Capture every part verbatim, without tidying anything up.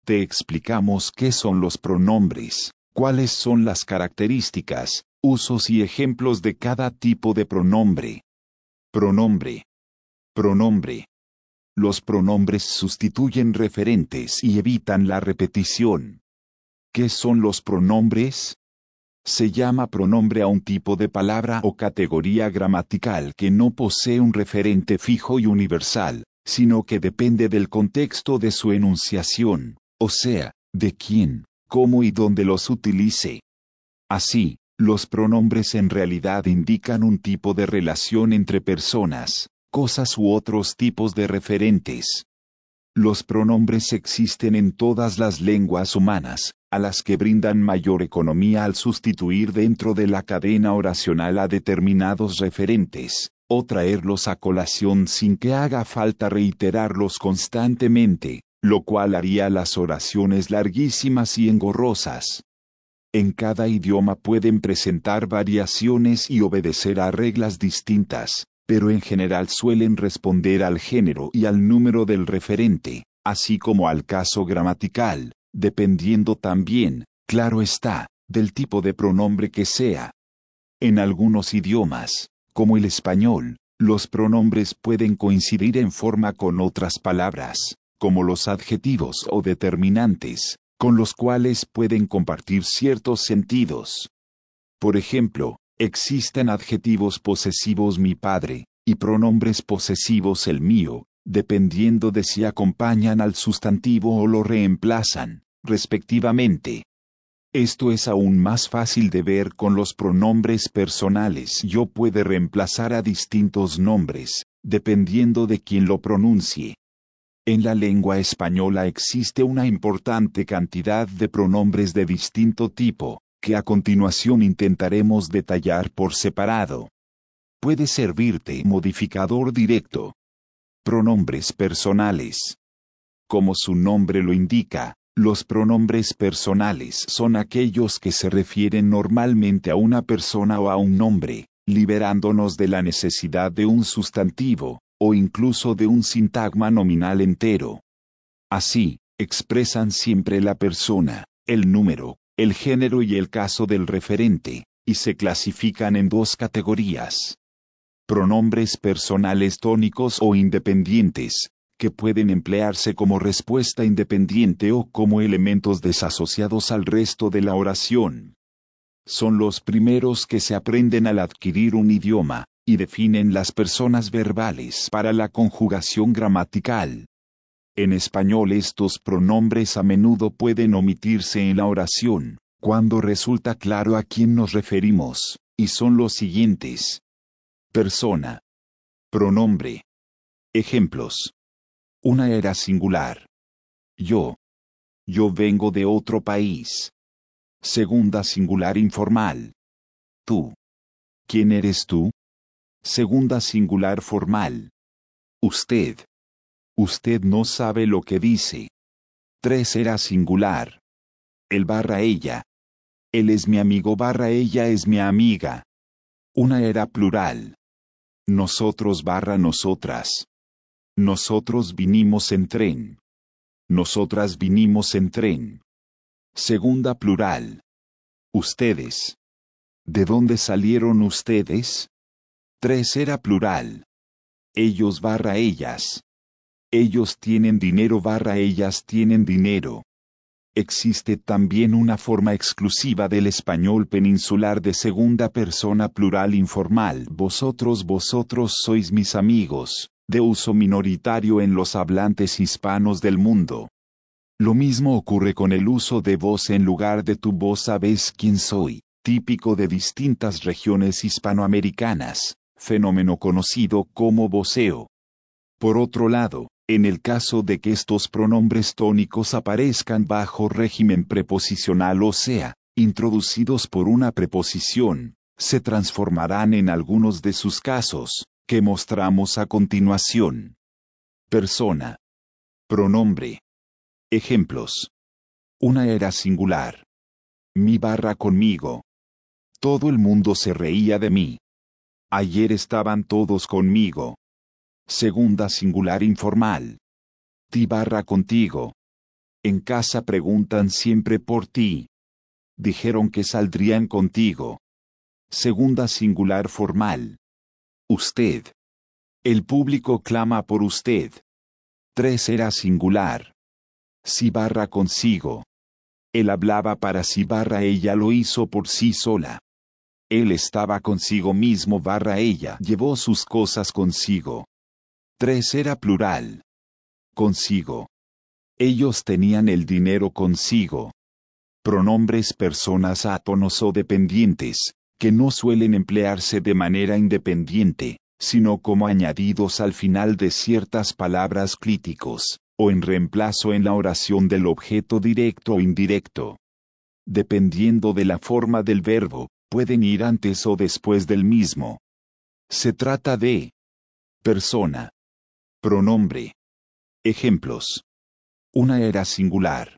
te explicamos qué son los pronombres, cuáles son las características, usos y ejemplos de cada tipo de pronombre. Pronombre. Pronombre. Los pronombres sustituyen referentes y evitan la repetición. ¿Qué son los pronombres? Se llama pronombre a un tipo de palabra o categoría gramatical que no posee un referente fijo y universal, sino que depende del contexto de su enunciación, o sea, de quién, cómo y dónde los utilice. Así, los pronombres en realidad indican un tipo de relación entre personas, cosas u otros tipos de referentes. Los pronombres existen en todas las lenguas humanas, a las que brindan mayor economía al sustituir dentro de la cadena oracional a determinados referentes, o traerlos a colación sin que haga falta reiterarlos constantemente, lo cual haría las oraciones larguísimas y engorrosas. En cada idioma pueden presentar variaciones y obedecer a reglas distintas, pero en general suelen responder al género y al número del referente, así como al caso gramatical, dependiendo también, claro está, del tipo de pronombre que sea. En algunos idiomas, como el español, los pronombres pueden coincidir en forma con otras palabras, como los adjetivos o determinantes, con los cuales pueden compartir ciertos sentidos. Por ejemplo, existen adjetivos posesivos mi padre, y pronombres posesivos el mío, dependiendo de si acompañan al sustantivo o lo reemplazan, respectivamente. Esto es aún más fácil de ver con los pronombres personales. Yo puede reemplazar a distintos nombres, dependiendo de quién lo pronuncie. En la lengua española existe una importante cantidad de pronombres de distinto tipo, que a continuación intentaremos detallar por separado. Puede servirte modificador directo. Pronombres personales. Como su nombre lo indica, los pronombres personales son aquellos que se refieren normalmente a una persona o a un nombre, liberándonos de la necesidad de un sustantivo, o incluso de un sintagma nominal entero. Así, expresan siempre la persona, el número, el género y el caso del referente, y se clasifican en dos categorías. Pronombres personales tónicos o independientes, que pueden emplearse como respuesta independiente o como elementos desasociados al resto de la oración. Son los primeros que se aprenden al adquirir un idioma, y definen las personas verbales para la conjugación gramatical. En español estos pronombres a menudo pueden omitirse en la oración, cuando resulta claro a quién nos referimos, y son los siguientes. Persona. Pronombre. Ejemplos. Una era singular. Yo. Yo vengo de otro país. Segunda singular informal. Tú. ¿Quién eres tú? Segunda singular formal. Usted. Usted no sabe lo que dice. Tercera singular. Él barra ella. Él es mi amigo barra ella es mi amiga. Una era plural. Nosotros barra nosotras. Nosotros vinimos en tren. Nosotras vinimos en tren. Segunda plural. Ustedes. ¿De dónde salieron ustedes? Tercera plural. Ellos barra ellas. Ellos tienen dinero barra ellas tienen dinero. Existe también una forma exclusiva del español peninsular de segunda persona plural informal. Vosotros vosotros sois mis amigos, de uso minoritario en los hablantes hispanos del mundo. Lo mismo ocurre con el uso de vos en lugar de tu vos sabés quién soy, típico de distintas regiones hispanoamericanas, fenómeno conocido como voceo. Por otro lado, en el caso de que estos pronombres tónicos aparezcan bajo régimen preposicional o sea, introducidos por una preposición, se transformarán en algunos de sus casos, que mostramos a continuación. Persona. Pronombre. Ejemplos. Una era singular. Mi barra conmigo. Todo el mundo se reía de mí. Ayer estaban todos conmigo. Segunda singular informal. Ti barra contigo. En casa preguntan siempre por ti. Dijeron que saldrían contigo. Segunda singular formal. Usted. El público clama por usted. Tercera singular. Si barra consigo. Él hablaba para sí barra ella lo hizo por sí sola. Él estaba consigo mismo barra ella llevó sus cosas consigo. Tercera plural. Consigo. Ellos tenían el dinero consigo. Pronombres personas átonos o dependientes, que no suelen emplearse de manera independiente, sino como añadidos al final de ciertas palabras críticos, o en reemplazo en la oración del objeto directo o indirecto. Dependiendo de la forma del verbo, pueden ir antes o después del mismo. Se trata de persona. Pronombre. Ejemplos. Una era singular.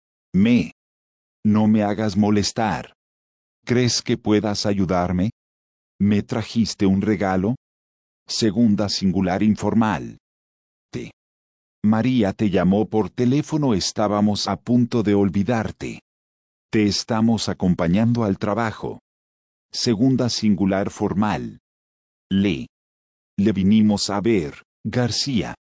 Me. No me hagas molestar. ¿Crees que puedas ayudarme? ¿Me trajiste un regalo? Segunda singular informal. Te. María te llamó por teléfono, estábamos a punto de olvidarte. Te estamos acompañando al trabajo. Segunda singular formal. Le. Le vinimos a ver, García.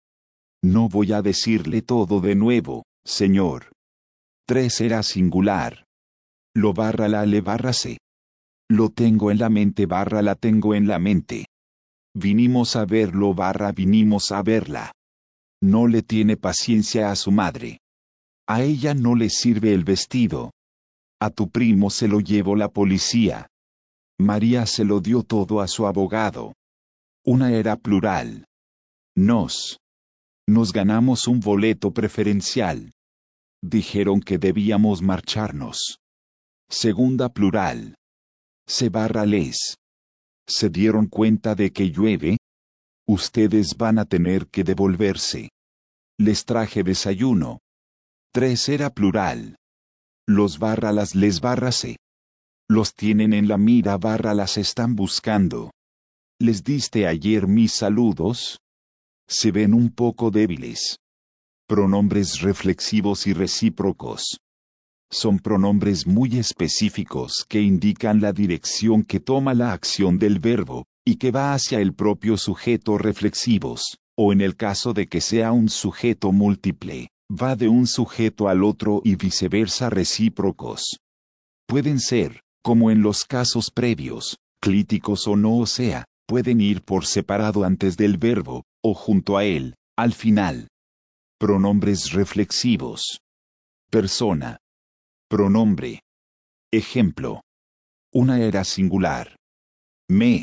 No voy a decirle todo de nuevo, señor. Tercera singular. Lo barra la le barra se. Lo tengo en la mente barra la tengo en la mente. Vinimos a verlo barra vinimos a verla. No le tiene paciencia a su madre. A ella no le sirve el vestido. A tu primo se lo llevó la policía. María se lo dio todo a su abogado. Una era plural. Nos. Nos ganamos un boleto preferencial. Dijeron que debíamos marcharnos. Segunda plural. Se barra les. ¿Se dieron cuenta de que llueve? Ustedes van a tener que devolverse. Les traje desayuno. Tercera plural. Los barra las les barra se. Los tienen en la mira barra las están buscando. ¿Les diste ayer mis saludos? Se ven un poco débiles. Pronombres reflexivos y recíprocos. Son pronombres muy específicos que indican la dirección que toma la acción del verbo, y que va hacia el propio sujeto reflexivos, o en el caso de que sea un sujeto múltiple, va de un sujeto al otro y viceversa recíprocos. Pueden ser, como en los casos previos, clíticos o no, o sea, pueden ir por separado antes del verbo, o junto a él, al final. Pronombres reflexivos. Persona. Pronombre. Ejemplo. Una era singular. Me.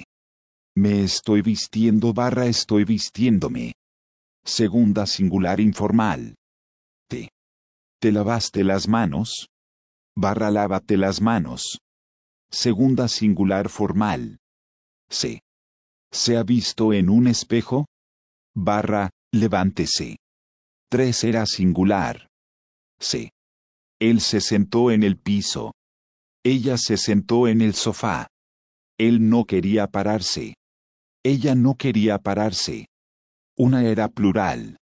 Me estoy vistiendo barra estoy vistiéndome. Segunda singular informal. Te. ¿Te lavaste las manos? Barra lávate las manos. Segunda singular formal. Se. ¿Se ha visto en un espejo? Barra, levántese. Tercera singular. Se. Él se sentó en el piso. Ella se sentó en el sofá. Él no quería pararse. Ella no quería pararse. Una era plural.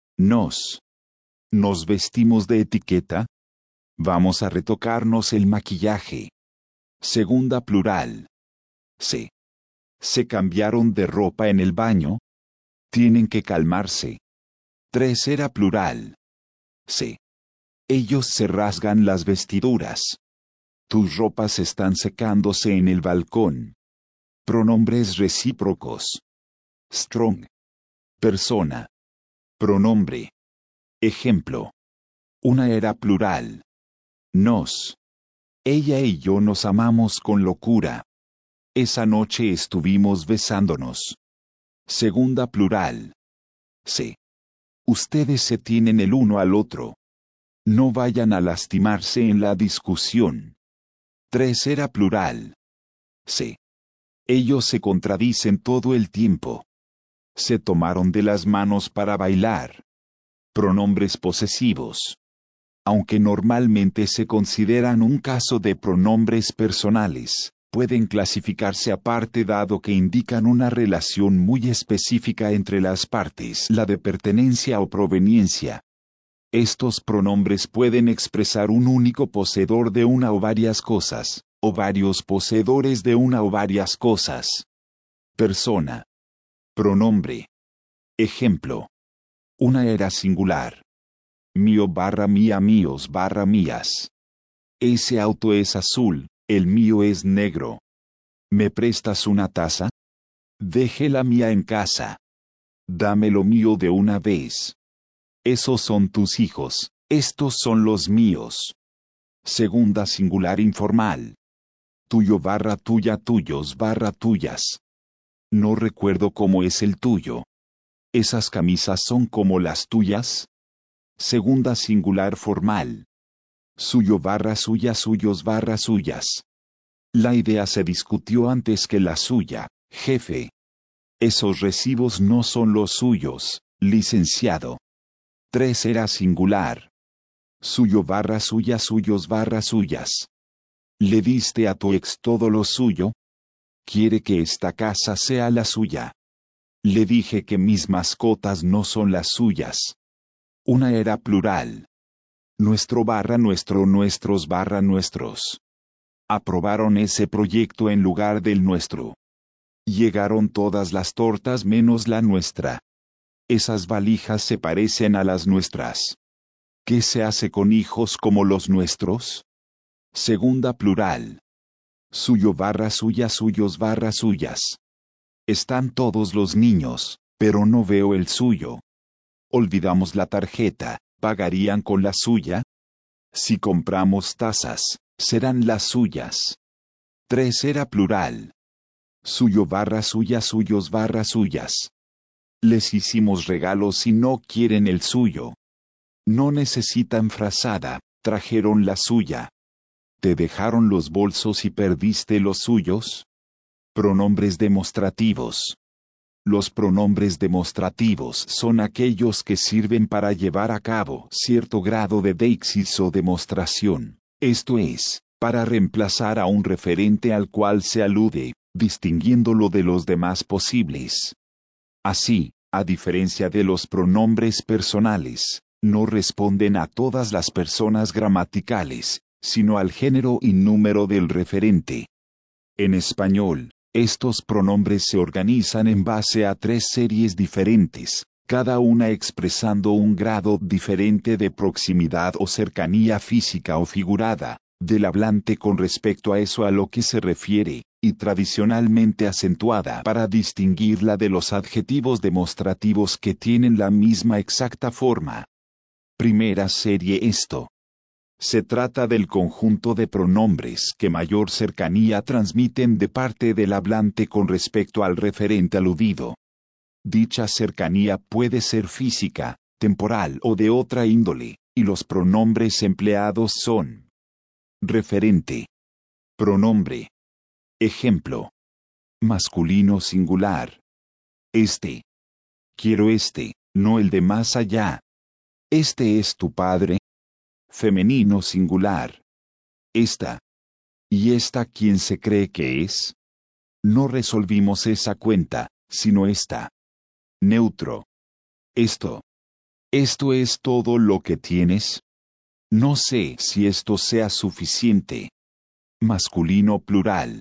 Nos. ¿Nos vestimos de etiqueta? Vamos a retocarnos el maquillaje. Segunda plural. Se. ¿Se cambiaron de ropa en el baño? Tienen que calmarse. Tercera plural. Se. Ellos se rasgan las vestiduras. Tus ropas están secándose en el balcón. Pronombres recíprocos. Strong. Persona. Pronombre. Ejemplo. Una era plural. Nos. Ella y yo nos amamos con locura. Esa noche estuvimos besándonos. Segunda plural. Se. Ustedes se tienen el uno al otro. No vayan a lastimarse en la discusión. Tercera plural. Se. Ellos se contradicen todo el tiempo. Se tomaron de las manos para bailar. Pronombres posesivos. Aunque normalmente se consideran un caso de pronombres personales, pueden clasificarse aparte dado que indican una relación muy específica entre las partes, la de pertenencia o proveniencia. Estos pronombres pueden expresar un único poseedor de una o varias cosas, o varios poseedores de una o varias cosas. Persona. Pronombre. Ejemplo. Una era singular. Mío barra mía míos barra mías. Ese auto es azul, el mío es negro. ¿Me prestas una taza? Dejé la mía en casa. Dame lo mío de una vez. Esos son tus hijos, estos son los míos. Segunda singular informal. Tuyo barra tuya tuyos barra tuyas. No recuerdo cómo es el tuyo. ¿Esas camisas son como las tuyas? Segunda singular formal. Suyo barra suya suyos barra suyas. La idea se discutió antes que la suya, jefe. Esos recibos no son los suyos, licenciado. Tres era singular. Suyo barra suya suyos barra suyas. ¿Le diste a tu ex todo lo suyo? Quiere que esta casa sea la suya. Le dije que mis mascotas no son las suyas. Una era plural. Nuestro barra nuestro nuestros barra nuestros. Aprobaron ese proyecto en lugar del nuestro. Llegaron todas las tortas menos la nuestra. Esas valijas se parecen a las nuestras. ¿Qué se hace con hijos como los nuestros? Segunda plural. Suyo barra suya suyos barra suyas. Están todos los niños, pero no veo el suyo. Olvidamos la tarjeta, ¿pagarían con la suya? Si compramos tazas, serán las suyas. Tres era plural. Suyo barra suya suyos barra suyas. Les hicimos regalos y no quieren el suyo. No necesitan frazada, trajeron la suya. ¿Te dejaron los bolsos y perdiste los suyos? Pronombres demostrativos. Los pronombres demostrativos son aquellos que sirven para llevar a cabo cierto grado de deixis o demostración, esto es, para reemplazar a un referente al cual se alude, distinguiéndolo de los demás posibles. Así, a diferencia de los pronombres personales, no responden a todas las personas gramaticales, sino al género y número del referente. En español, estos pronombres se organizan en base a tres series diferentes, cada una expresando un grado diferente de proximidad o cercanía física o figurada, del hablante con respecto a eso a lo que se refiere, y tradicionalmente acentuada para distinguirla de los adjetivos demostrativos que tienen la misma exacta forma. Primera serie esto. Se trata del conjunto de pronombres que mayor cercanía transmiten de parte del hablante con respecto al referente aludido. Dicha cercanía puede ser física, temporal o de otra índole, y los pronombres empleados son: referente, pronombre. Ejemplo. Masculino singular. Este. Quiero este, no el de más allá. ¿Este es tu padre? Femenino singular. Esta. ¿Y esta quién se cree que es? No resolvimos esa cuenta, sino esta. Neutro. Esto. ¿Esto es todo lo que tienes? No sé si esto sea suficiente. Masculino plural.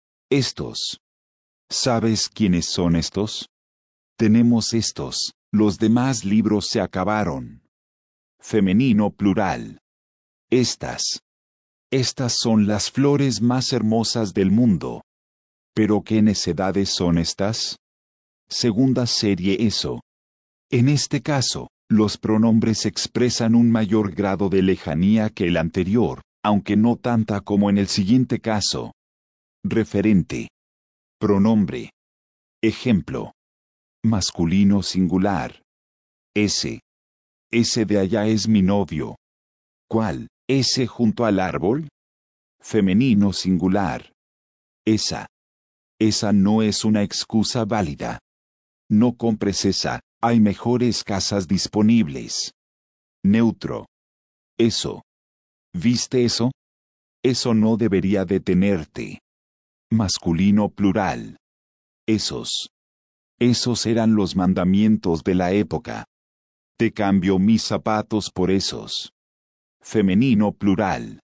Estos. ¿Sabes quiénes son estos? Tenemos estos, los demás libros se acabaron. Femenino plural. Estas. Estas son las flores más hermosas del mundo. ¿Pero qué necedades son estas? Segunda serie eso. En este caso, los pronombres expresan un mayor grado de lejanía que el anterior, aunque no tanta como en el siguiente caso. Referente. Pronombre. Ejemplo. Masculino singular. Ese. Ese de allá es mi novio. ¿Cuál? ¿Ese junto al árbol? Femenino singular. Esa. Esa no es una excusa válida. No compres esa, hay mejores casas disponibles. Neutro. Eso. ¿Viste eso? Eso no debería detenerte. Masculino plural. Esos. Esos eran los mandamientos de la época. Te cambio mis zapatos por esos. Femenino plural.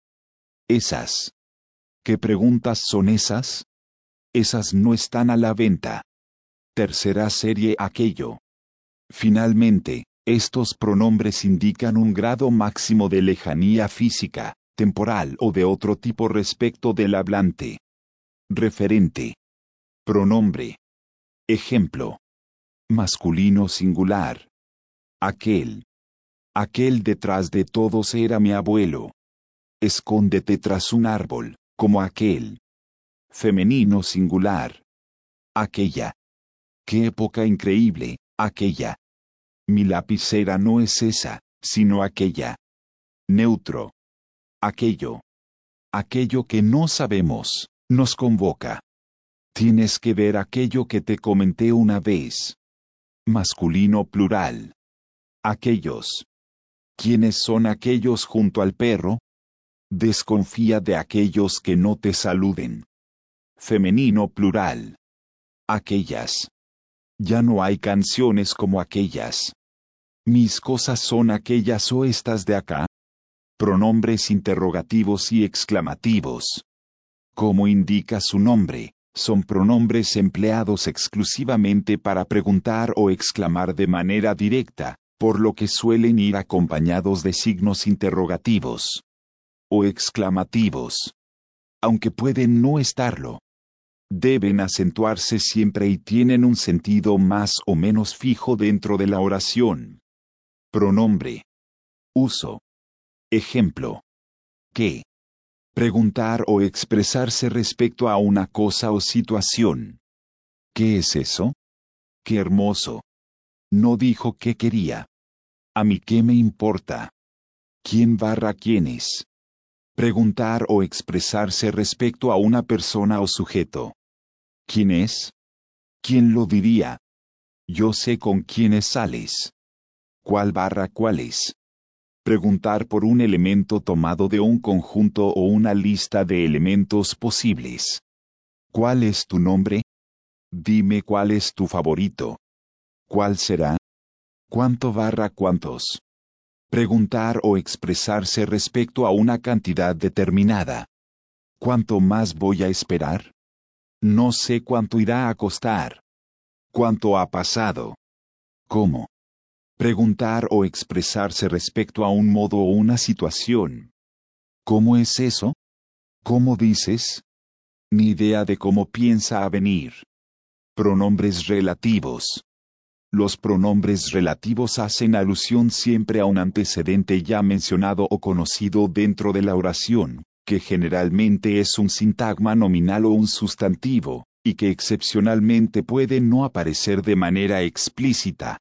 Esas. ¿Qué preguntas son esas? Esas no están a la venta. Tercera serie aquello. Finalmente, estos pronombres indican un grado máximo de lejanía física, temporal o de otro tipo respecto del hablante. Referente. Pronombre. Ejemplo. Masculino singular. Aquel. Aquel detrás de todos era mi abuelo. Escóndete tras un árbol, como aquel. Femenino singular. Aquella. Qué época increíble, aquella. Mi lapicera no es esa, sino aquella. Neutro. Aquello. Aquello que no sabemos, nos convoca. Tienes que ver aquello que te comenté una vez. Masculino plural. Aquellos. ¿Quiénes son aquellos junto al perro? Desconfía de aquellos que no te saluden. Femenino plural. Aquellas. Ya no hay canciones como aquellas. Mis cosas son aquellas o estas de acá. Pronombres interrogativos y exclamativos. Como indica su nombre, son pronombres empleados exclusivamente para preguntar o exclamar de manera directa, por lo que suelen ir acompañados de signos interrogativos o exclamativos, aunque pueden no estarlo. Deben acentuarse siempre y tienen un sentido más o menos fijo dentro de la oración. Pronombre. Uso. Ejemplo. ¿Qué? Preguntar o expresarse respecto a una cosa o situación. ¿Qué es eso? ¡Qué hermoso! No dijo qué quería. ¿A mí qué me importa? ¿Quién barra quién es? Preguntar o expresarse respecto a una persona o sujeto. ¿Quién es? ¿Quién lo diría? Yo sé con quiénes sales. ¿Cuál barra cuál es? Preguntar por un elemento tomado de un conjunto o una lista de elementos posibles. ¿Cuál es tu nombre? Dime cuál es tu favorito. ¿Cuál será? ¿Cuánto barra cuántos? Preguntar o expresarse respecto a una cantidad determinada. ¿Cuánto más voy a esperar? No sé cuánto irá a costar. ¿Cuánto ha pasado? ¿Cómo? Preguntar o expresarse respecto a un modo o una situación. ¿Cómo es eso? ¿Cómo dices? Ni idea de cómo piensa a venir. Pronombres relativos. Los pronombres relativos hacen alusión siempre a un antecedente ya mencionado o conocido dentro de la oración, que generalmente es un sintagma nominal o un sustantivo, y que excepcionalmente puede no aparecer de manera explícita.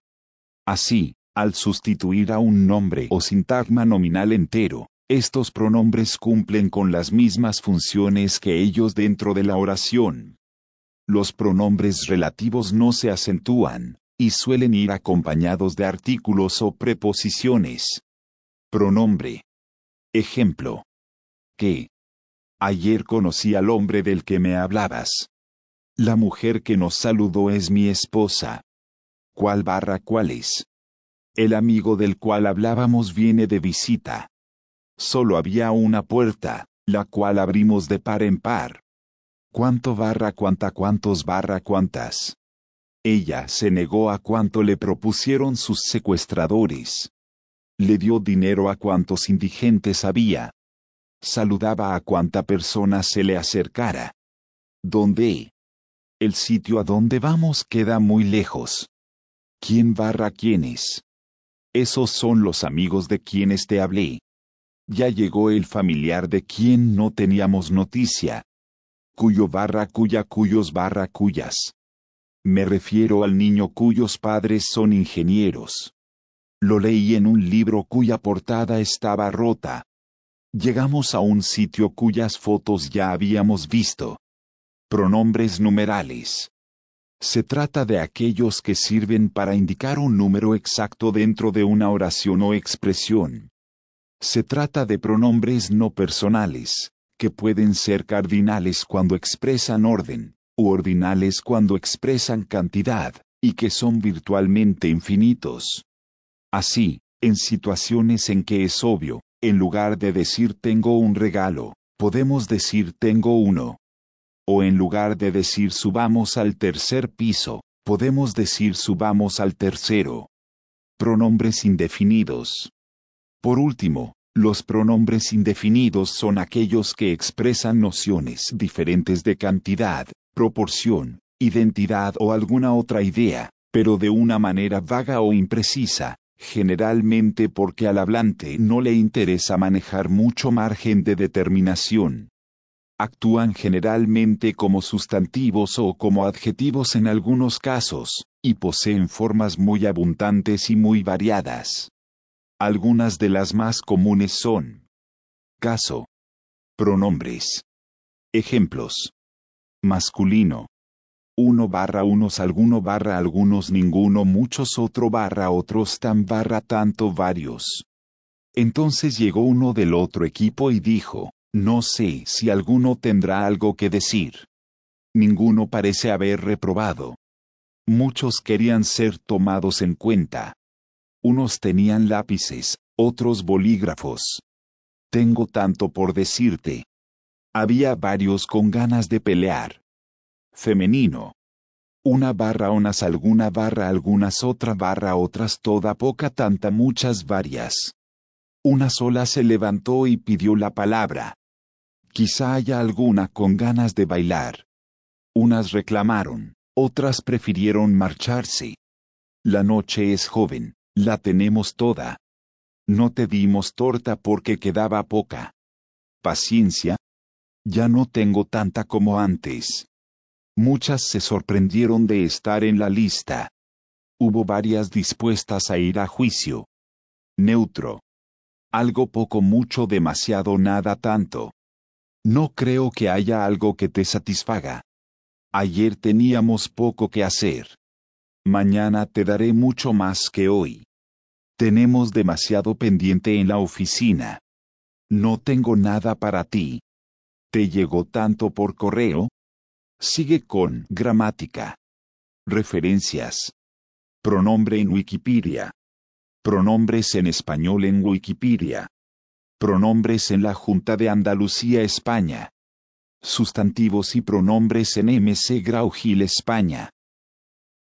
Así, al sustituir a un nombre o sintagma nominal entero, estos pronombres cumplen con las mismas funciones que ellos dentro de la oración. Los pronombres relativos no se acentúan, y suelen ir acompañados de artículos o preposiciones. Pronombre. Ejemplo. ¿Qué? Ayer conocí al hombre del que me hablabas. La mujer que nos saludó es mi esposa. ¿Cuál barra cuál es? El amigo del cual hablábamos viene de visita. Solo había una puerta, la cual abrimos de par en par. ¿Cuánto barra cuánta cuántos barra cuántas? Ella se negó a cuanto le propusieron sus secuestradores. Le dio dinero a cuantos indigentes había. Saludaba a cuanta persona se le acercara. ¿Dónde? El sitio a donde vamos queda muy lejos. ¿Quién barra quiénes? Esos son los amigos de quienes te hablé. Ya llegó el familiar de quien no teníamos noticia. Cuyo barra cuya cuyos barra cuyas. Me refiero al niño cuyos padres son ingenieros. Lo leí en un libro cuya portada estaba rota. Llegamos a un sitio cuyas fotos ya habíamos visto. Pronombres numerales. Se trata de aquellos que sirven para indicar un número exacto dentro de una oración o expresión. Se trata de pronombres no personales, que pueden ser cardinales cuando expresan orden, u ordinales cuando expresan cantidad, y que son virtualmente infinitos. Así, en situaciones en que es obvio, en lugar de decir tengo un regalo, podemos decir tengo uno. O en lugar de decir subamos al tercer piso, podemos decir subamos al tercero. Pronombres indefinidos. Por último, los pronombres indefinidos son aquellos que expresan nociones diferentes de cantidad, proporción, identidad o alguna otra idea, pero de una manera vaga o imprecisa, generalmente porque al hablante no le interesa manejar mucho margen de determinación. Actúan generalmente como sustantivos o como adjetivos en algunos casos, y poseen formas muy abundantes y muy variadas. Algunas de las más comunes son: caso, pronombres. Ejemplos: masculino, uno barra unos, alguno barra algunos, ninguno, muchos, otro barra otros, tan barra tanto, varios. Entonces llegó uno del otro equipo y dijo: no sé si alguno tendrá algo que decir. Ninguno parece haber reprobado. Muchos querían ser tomados en cuenta. Unos tenían lápices, otros bolígrafos. Tengo tanto por decirte. Había varios con ganas de pelear. Femenino. Una barra unas, alguna barra algunas, otra barra otras, toda poca tanta muchas varias. Una sola se levantó y pidió la palabra. Quizá haya alguna con ganas de bailar. Unas reclamaron, otras prefirieron marcharse. La noche es joven, la tenemos toda. No te dimos torta porque quedaba poca. Paciencia. Ya no tengo tanta como antes. Muchas se sorprendieron de estar en la lista. Hubo varias dispuestas a ir a juicio. Neutro. Algo, poco, mucho, demasiado, nada, tanto. No creo que haya algo que te satisfaga. Ayer teníamos poco que hacer. Mañana te daré mucho más que hoy. Tenemos demasiado pendiente en la oficina. No tengo nada para ti. ¿Te llegó tanto por correo? Sigue con gramática. Referencias. Pronombre en Wikipedia. Pronombres en español en Wikipedia. Pronombres en la Junta de Andalucía, España. Sustantivos y pronombres en M C Grau Gil, España.